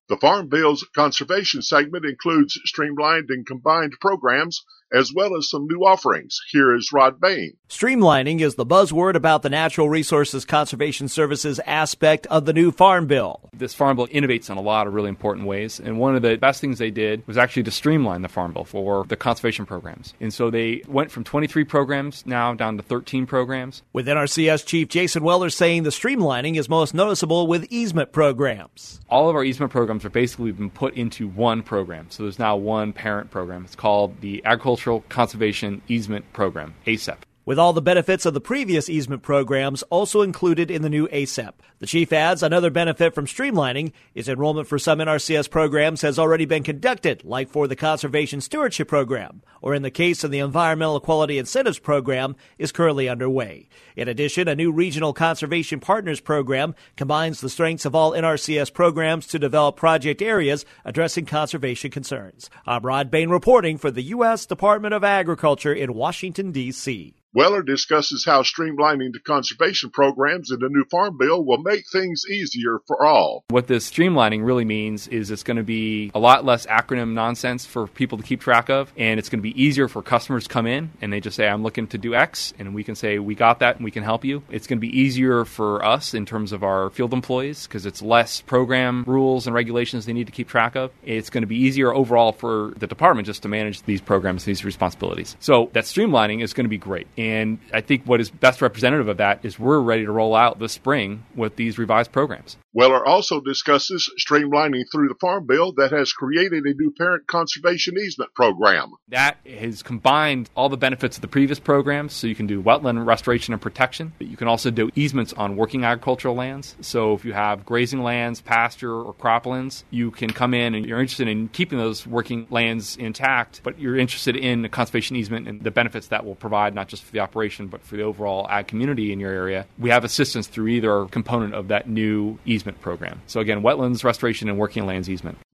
The Farm Bill's conservation segment includes streamlined and combined programs, as well as some new offerings. Here is Rod Bain. Streamlining is the buzzword about the Natural Resources Conservation Services aspect of the new Farm Bill. This Farm Bill innovates in a lot of really important ways, and one of the best things they did was actually to streamline the Farm Bill for the conservation programs. And so they went from 23 programs now down to 13 programs. With NRCS Chief Jason Weller saying the streamlining is most noticeable with easement programs. All of our easement programs are basically been put into one program. So there's now one parent program. It's called the Agricultural Conservation Easement Program, ACEP. With all the benefits of the previous easement programs also included in the new ACEP. The chief adds another benefit from streamlining is enrollment for some NRCS programs has already been conducted, like for the Conservation Stewardship Program, or in the case of the Environmental Quality Incentives Program, is currently underway. In addition, a new Regional Conservation Partners Program combines the strengths of all NRCS programs to develop project areas addressing conservation concerns. I'm Rod Bain reporting for the U.S. Department of Agriculture in Washington, D.C. Weller discusses how streamlining the conservation programs in the new Farm Bill will make things easier for all. What this streamlining really means is it's going to be a lot less acronym nonsense for people to keep track of, and it's going to be easier for customers to come in and they just say, I'm looking to do X, and we can say, we got that and we can help you. It's going to be easier for us in terms of our field employees because it's less program rules and regulations they need to keep track of. It's going to be easier overall for the department just to manage these programs, these responsibilities. So that streamlining is going to be great. And I think what is best representative of that is we're ready to roll out this spring with these revised programs. Weller also discusses streamlining through the Farm Bill that has created a new parent conservation easement program. That has combined all the benefits of the previous programs, so you can do wetland restoration and protection. You can also do easements on working agricultural lands. So if you have grazing lands, pasture, or croplands, you can come in and you're interested in keeping those working lands intact, but you're interested in the conservation easement and the benefits that will provide not just for the operation, but for the overall ag community in your area. We have assistance through either component of that new easement program. So again, wetlands restoration and working lands easement.